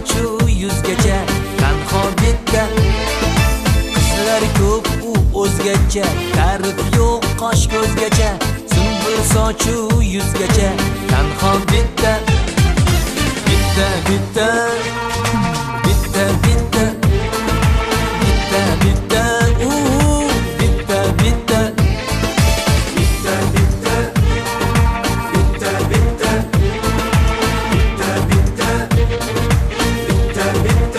sochu yuzgacha tanho bitta. Qizlar ko'p u o'zgacha, ta'rif yo'q qosh ko'zgacha. Sunbul sochu yuzgacha tanho bitta. Bitta bitta bitta bitta bitta bitta bitta bitta bitta bitta bitta bitta bitta bitta bitta.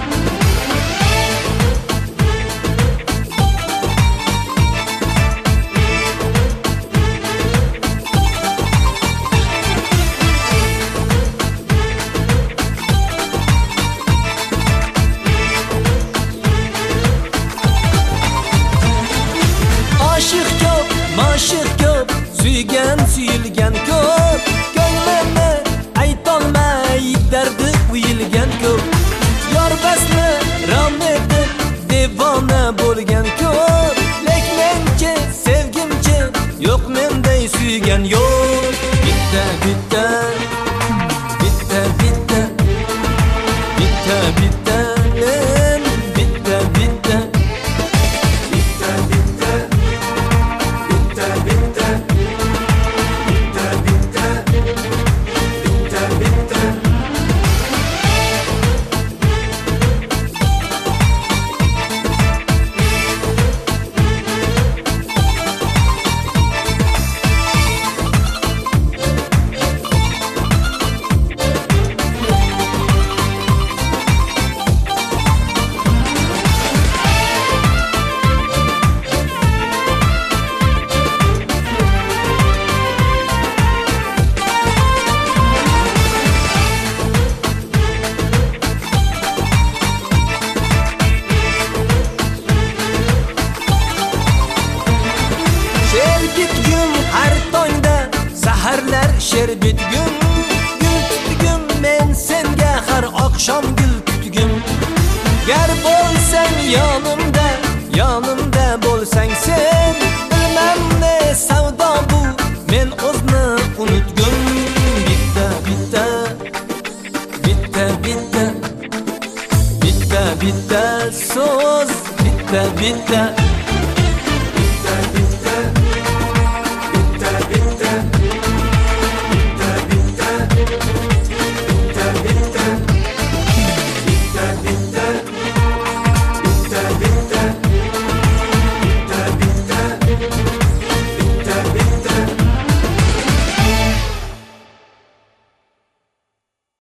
Aşık ko'p, mashık ko'p, suygan suyilgan ko'p. Ko'nglimni aytolmay dardi quyilgan ko'p. Yor basni rom etib devona bo'lgan ko'p. Lek menchi sevgimchi yo'q menday suygan yo'q. Bitta bitta bitta bitta bitta bitta men bitta bitta bitta bitta bitta bitta bitta bitta bitta bitta. Bitgum har tongda saharlar sher bitgum. Gul tutgum men senga har oqshom gul tutgum. Gar bo'lsang yonimda, yonimda bo'lsang sen. Bilmam ne savdo bu, men o'zni unutgum. Bitta bitta bitta bitta bitta bitta so'z bitta bitta